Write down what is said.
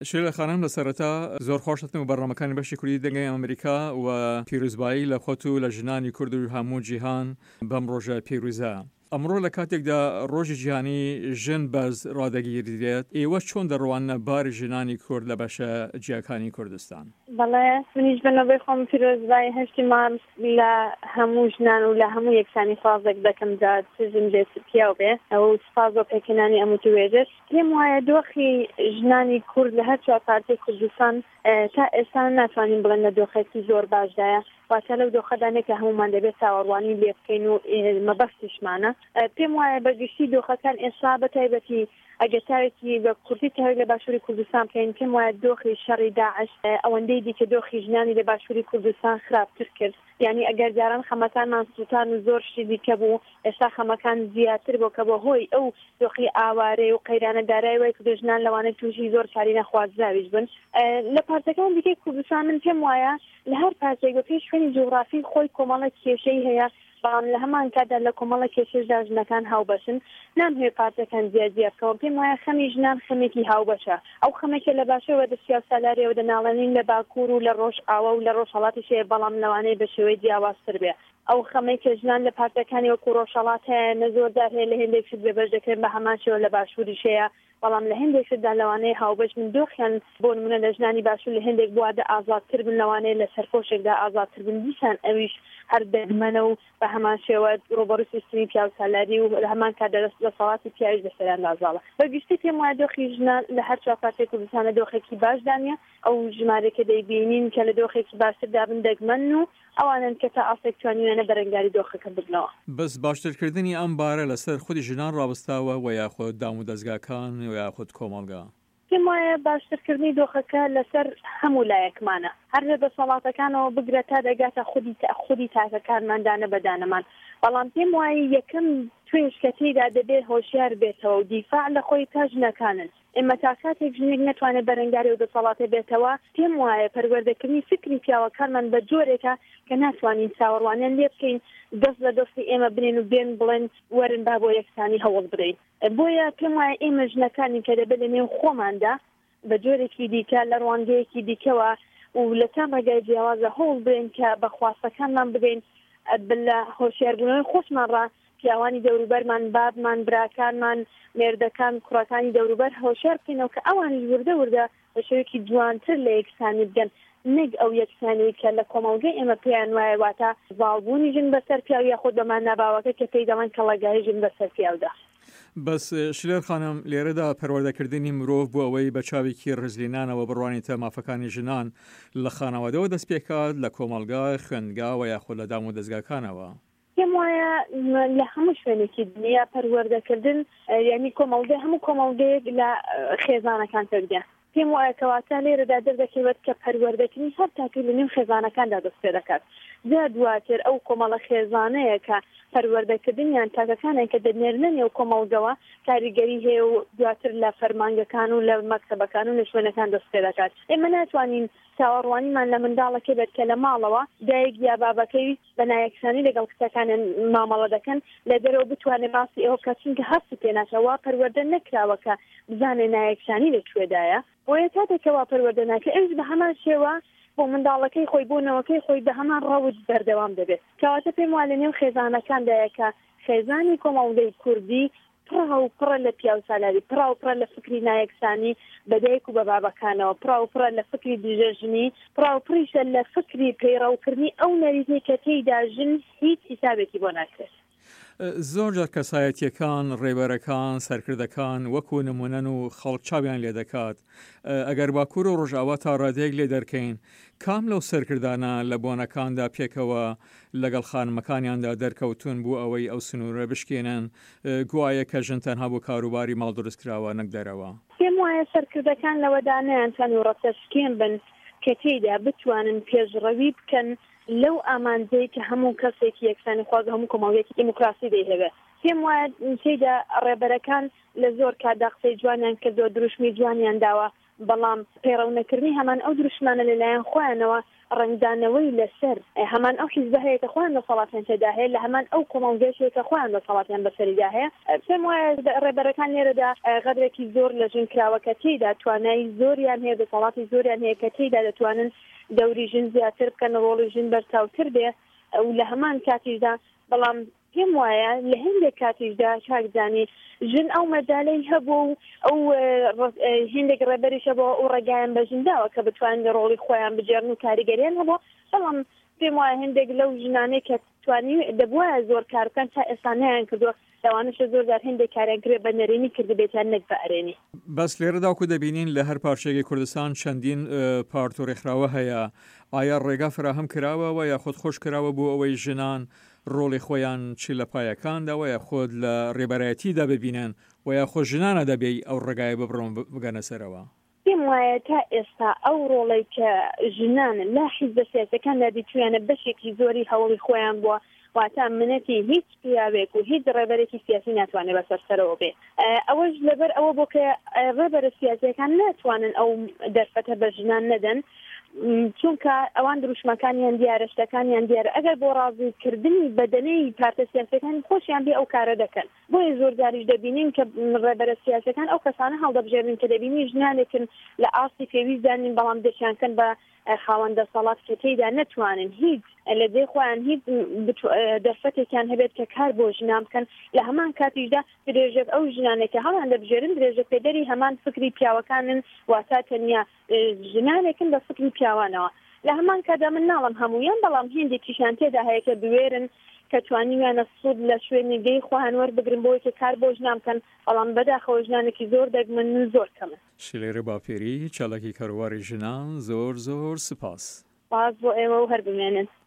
شێلە خانم لە سەرەتا زۆر خۆشتن و بەڕامەکانی بەشی کوردی دەنگی ئەمریکا و پیرۆزبایی لە خۆت و لە ژنانی کورد و هەموو جیهان بەم ڕۆژە پیرۆزە. ئەمڕۆ لە کاتێکدا ڕۆژی جیهانی ژن بەرز ڕادەگیردێت، ئێوە چۆن دەڕوانە باری ژنانی کورد لە بەشە جیاکانی کوردستان؟ بەڵێ منیش بەنەوەی خۆم پیرۆزبایی هەشتی مارس لە هەموو ژنان و لە هەموو یەکسانی سازێک دەکەم دا سژن بێت پیاو بێ ئەو سپاس بۆ پێکەنانی ئەموو توێژێت. پێم وایە دۆخی ژنانی کورد لە هەر چوار پارتی کوردستان تا ئێستا ناتوانین بڵێن لە دۆخێکی زۆر باشدایە، واتە لەو دۆخەدانێک کە هەمومان دەبێت چاوەڕوانی لێ بکەین و مەبەستیشمانە. پێم وایە بەگشتی دۆخەکان ئێستا بەتایبەتی ئەگەر تاوێکی بە کوردی تاوێک لە باشووری کوردستان بکەین، پێم وایە دۆخی شەڕی داعش ئەوەندەی دیکە دۆخی ژنانی لە باشووری کوردستان خراپتر کرد. یعنی ئەگەر جاران خەمەکانمان سووتان و زۆر شتی دیکە بوو، ئێستا خەمەکان زیاتر بۆ کە بۆ هۆی ئەو دۆخی ئاوارەی و قەیرانە دارایی وای کە ژنان لەوانەیە تووشی زۆر کاری نەخوازراویش بن. لە پارتەکان دیکەی کوردستان من پێم وایە لە هەر پارتێک بە پێش شوێنی جوغرافی خۆی کۆمەڵە کێشەی هەیە، بەڵام لە هەمان کاتدا لە کۆمەڵە کێشەشدا ژنەکان هاوبەشن. نامهێ پارتەکان زیاد بکەون. پێم وایە خەمی ژنان خەمێکی هاوبەشە. ئەو خەمێکە لە باشەوە دەستیا سالارەوە دەناڵێنین لە باکوور و لە ڕۆژ ئاوا و لە ڕۆژهەڵاتیشەیە، بەڵام لەوانەیە بە شێوەی جیاوازتر بێ. ئەو خەمەی کە ژنان لە پارتەکانی وەکو ڕۆژهەڵات هەیە نەزۆردار هەیە، لە هێندێکشت بێبەش دەکرێن بە هەمان شێوە لە باشووریشەیە، بەڵام لە هێندێکشتدا لەوانەیە هاوبەش من دۆخیان بۆ نمونە لە ژنانی باشوور لە هێندێک بوادە ئازادتر بن، لەوانەیە لە سەرپۆشێکدا ئازادتر بن، دیسان ئەویش هەر دەگمەنە و بە هەمان شێوە ڕۆبەڕوو سیستمی پیاو سالاری و لە هەمان کاتدا لە سەڵاتی پیاویش بەسەریان دازاڵە. بەگشتی پێم وایە دۆخی ژنان لە هەر چوار پارتەی کوردستانە دۆخێکی باشدانە. ئەو ژمارەیەکە دەیبینین کە لە دۆخێکی باشتردا بن دەگمەن و ئەوانن کە تا ئاسێک توانیوێنە بەرەنگاری دۆخەکە ببنەوە. بەس باشترکردنی ئەم بارە لەسەر خودی ژنان ڕابستاوە و یاخود دام و دەستگاکان و یاخود کۆمەڵگا؟ پێم وایە باشترکردنی دۆخەکە لەسەر هەموو لایەکمانە، هەر لە دەسەڵاتەکانەوە بگرێت تا دەگاتە خودی تاکەکانماندانە بەدانەمان. بەڵام پێم وایە یەکەم توێژکەتیدا دەبێت هۆشیار بێتەوە و دیفاع لە خۆی تا ژنەکانن. ئێمە تا کاتێک ژنێک نەتوانێت بەرەنگاری و دەسەڵاتە بێتەوە، پێم وایە پەروەردەکردنی فکری پیاوەکانمان بە جۆرێکە کە ناتوانین چاوەڕوانیان لێ بکەین، دەست لە دەستی ئێمە بنێن و بێن بڵێن وەرن با بۆ یەکسانی هەوڵ بدەین. بۆیە پێم وایە ئێمە ژنەکانی کە دەبێت لە نێو خۆماندا بە جۆرێکی دیکە لە ڕوانگەیەکی دیکەوە و لە چەند ڕێگای جیاوازە هەوڵ بدەین کە بە خواستەکانمان بدەین لە هۆشیاربوونەوەی خۆشمان ڕ پیاوانی دەوروبەرمان، بابمان، براکانمان، مێردەکان، کوڕەکانی دەوروبەر هۆشیار بکەینەوە کە ئەوانی وردە بە شێوەیەکی جوانتر لە یەکسانی بگەن، نەک ئەو یەکسانی کە لە کۆمەڵگەی ئێمە پێیان وایە واتە زاڵبوونی ژن بەسەر پیاو یاخود بەمان نەباوەکە کە پێی دەڵێن کەڵەگاری ژن بەسەر پیاودا. بەس شلێر خانم، لێرەدا پەروەردەکردنی مرۆڤ بۆ ئەوەی بە چاوێکی ڕزلینانەوە بڕوانێتە مافەکانی ژنان لە خانەوادەوە دەست پێکات، لە کۆمەڵگا، خوێندگا و یاخود لە دام و دەستگاکانەوە. پێم وایە لە هەموو شوێنێکی دنیا پەروەردەکردن یعنی کۆمەڵگە هەموو کۆمەڵگەیەک لە خێزانەکان تێدێ. پێم وایە کەواتە لێرەدا دەردەکەوێت کە پەروەردەکردنی هەر تاکە لە نێو خێزانەکاندا دەست پێ دەکات. جا دواتر ئەو کۆمەڵە خێزانەیە کە پەروەردەکردنیان تاکەکانیان کە دەنێرنە نێو کۆمەڵگەوە کاریگەری هەیە و دواتر لە فەرمانگەکان و لە مەکتەبەکان و لە شوێنەکان دەست پێ دەکات. ئێمە ناتوانین چاوەڕوانیمان لە منداڵەکە بێت کە لە ماڵەوە دایک یا بابەکەی بە نایەکسانی لەگەڵ کچەکانیان مامەڵە دەکەن، لە دەرەوە بتوانێت باسی ئەوە بکات چونکە هەستی پێ ناکەوە پەروەردە نەکراوە کە بزانێ نایەکسانی لەکوێدایە. بۆیە کاتێکەوە پەروەردە ناکە ئەوش بە هەمان شێوە بۆ منداڵەکەی خۆی بۆ نەوەکەی خۆی بە هەمان ڕەوج بەردەوام دەبێت. کەواتە پێم وایە لە نێو خێزانەکاندایە کە خێزانی کۆمەڵگەی کوردی پڕە لە پیاو سالاری، پڕە لە فکری نایەکسانی بەدایک و بە بابەکانەوە، پڕە لە فکری دژەژنی، پڕیشە لە فکری پەیڕەوکردنی ئەو نەریتەی کە تێیدا ژن هیچ حسابێکی بۆ ناکرێت. زۆر جار کەسایەتیەکان، ڕێبەرەکان، سەرکردەکان وەکو نمونەن و خەڵک چاویان لێ دەکات. ئەگەر باکوور و ڕۆژئاوا تا ڕادەیەک لێ دەرکەین، کام لەو سەرکردانە لە بۆنەکاندا پێکەوە لەگەڵ خانمەکانیاندا دەرکەوتون بوو ئەوەی ئەو سنوورە بشکێنن گوایە کە ژن تەنها بۆ کاروباری ماڵ دروستکراوە نەک دەرەوە؟ پێم وایە سەرکردەکان لەوەدانیان چەند ڕەتەشکێن بن کە تێیدا بتوانن پێشڕەوی بکەن لەو ئامانجەی کە هەموو کەسێکی یەکسانی خواز هەموو کۆمەڵگەیەکی دیموکراسی دەیهەبێت. پێم وایە تێیدا ڕێبەرەکان لە زۆر کاتدا قسەی جوانیان کردو، دروشمی جوانیان داوە، بەڵام پەیڕەونەکردنی هەمان ئەو دروشمانە لەلایەن خۆیانەوە ڕنگدانەوەی لەسەر هەمان ئەو حیزبە هەیە کە خۆیان دەسەڵاتیان تێدا هەیە لە هەمان ئەو کۆمەڵگەشێک کە خۆیان دەسەڵاتیان بەسەریدا هەیە پێم وایە ڕێبەرەکان لێرەدا غەدرێکی زۆر لە ژنکراوەکە تێیدا توانایی زۆریان هەیە دەسەڵاتی زۆریان هەیە کە تێیدا دەتوانن دەوری ژن زیاتر بکەن ڕۆڵی ژن بەرچاوتر بێ و لە هەمان کاتیشدا بەڵام پێم وایە لە هەندێک کاتیشدا چاکزانی ژن ئەو مەجالەی هەبوو و ئەو هەندێک ڕێبەریشە بۆ ئەو ڕێگایان بە ژنداوە کە بتوانن ڕۆڵی خۆیان بجێڕن و کاریگەریان هەبوو بەڵام پێم وایە هەندێک لەو ژنانەی کە توانی دەبوایە زۆر کار بکەن تا ئێستا نەیان کردووە لەوانەشە زۆرجار هەندێک کاریان کرێ بە نەرێنی کردبێتیان نەک بە ئەرێنی بەس لێرەداکو دەبینین لە هەر پارچەیەکی کوردستان چەندین پارت و ڕێکخراوە هەیە ئایا ڕێگا فراهم کراوەوە یا خۆت خۆش کراوە بۆ ئەوەی ژنان ڕۆڵی خۆیان چی لە پایەکانداوە یا خۆت لە ڕێبەرایەتیدا ببینن و یا خۆ ژنانە دەبێ ئەو ڕێگایە ببڕۆن بگەنە سەرەوە پێم وایە تا ئێستا ئەو ڕۆڵی کە ژنان لا حیزبە سیاسەکاندا دیتویانە بەشێکی زۆری هەوڵی خۆیان بووە واتە منەتی هیچ پیاوێک و هیچ ڕێبەرێکی سیاسی ناتوانێت بەسەرسەرەوە بێ ئەوەش لەبەر ئەوە بۆ کە ڕێبەرە سیاسیەکان ناتوانن ئەو دەرفەتە بە ژنان نەدەن چونکە ئەوان دروشمەکانیان دیارە شتەکانیان دیارە ئەگەر بۆ ڕازیکردنی بەدەنەی پارتە سیاسەکان خۆشیان بێ ئەو کارە دەکەن بۆیە زۆر جاریش دەبینین کە ڕێبەرە سیاسەکان ئەو کەسانە هەڵدەبژێرن کە دەبینی ژنانێکن لە ئاستی پێویستدانین بەڵام دەچیانکەن بە خاوەندە سەڵات کە تێیدا نەتوانن هیچ لە دێ خۆیان هیچ دەرفەتێکیان هەبێت کە کار بۆ ژنان بکەن لە هەمان کاتیشدا درێژێت ئەو ژنانێکە هەڵان دەبژێرن درێژە پێدەری هەمان فکری پیاوەکانن واتە تەنیا ژنانێکن بە فکری پیاوانەوە لە هەمان کادا من ناڵم هەموویان بەڵام هێندێکیشان تێدا هەیە کە بوێرن کە توانیویانە سوود لە شوێنێگەی خۆیان وەربگرن بۆی کە کار بۆ ژنان بکەن بەڵام بەداخەوە ژنانێکی زۆر دەگمن زۆر کەمە شلێرە باپێری چالاکی کاروباری ژنان زۆر زۆر سپاس باز بۆ ئێوە و هەر بمێنن